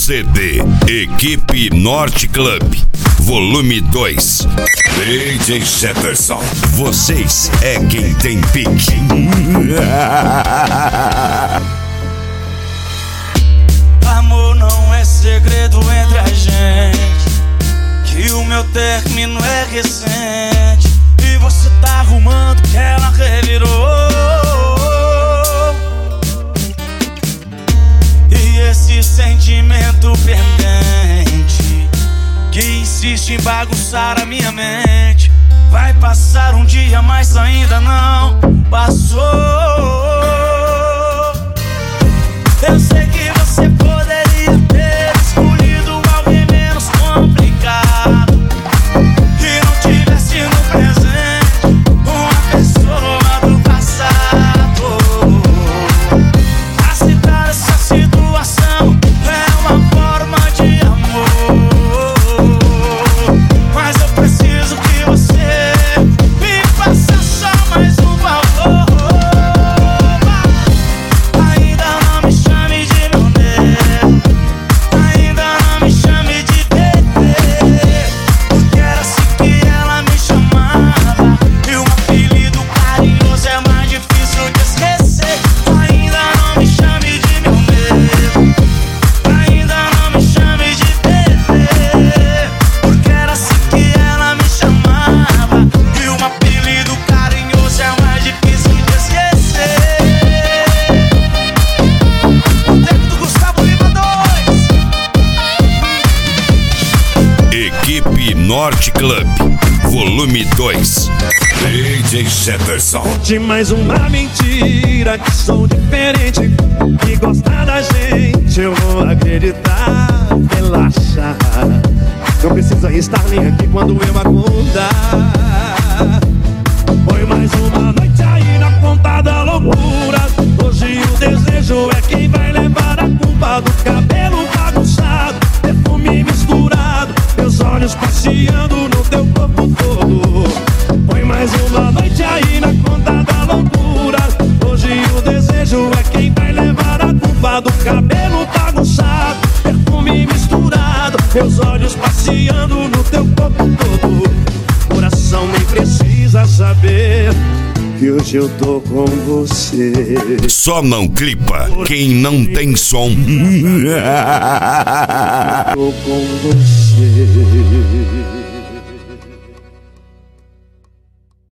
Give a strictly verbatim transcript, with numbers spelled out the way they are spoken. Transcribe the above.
C D Equipe Norte Club, volume dois. D J Jefferson, vocês é quem tem pique. Amor não é segredo entre a gente, que o meu término é recente e você tá arrumando que ela revirou. E esse sentimento pendente que insiste em bagunçar a minha mente vai passar um dia, mas ainda não passou. Eu sei que você poderia ter escolhido alguém menos complicado, que não tivesse no presente uma pessoa do passado. Aceitar essa situação é uma forma de amor, mas eu preciso que você me faça só mais um favor. Ainda não me chame de meu Deus, ainda não me chame de bebê, porque era assim que ela me chamava e o apelido carinhoso é mais difícil de esquecer. Ainda não me chame de meu Deus, ainda não me chame de bebê, porque era assim que ela me chamava e o apelido carinhoso é mais difícil de esquecer. O tempo do Gustavo Lima dois. Equipe Norte Club, volume dois. D J Jefferson. De mais uma mentira, que sou diferente, que gosta da gente, eu vou acreditar. Relaxa, não precisa estar nem aqui quando eu acordar. Foi mais uma noite aí na conta da loucura. Hoje o desejo é quem vai levar a culpa do cabelo bagunçado, perfume misturado, meus olhos passeando no teu corpo todo. Foi mais uma noite aí na conta da loucura. Hoje o desejo é quem vai levar a culpa do cabelo bagunçado, perfume misturado, meus olhos passeando no teu corpo todo. Coração nem precisa saber que hoje eu tô com você. Só não clipa quem não tem som. Tô com você.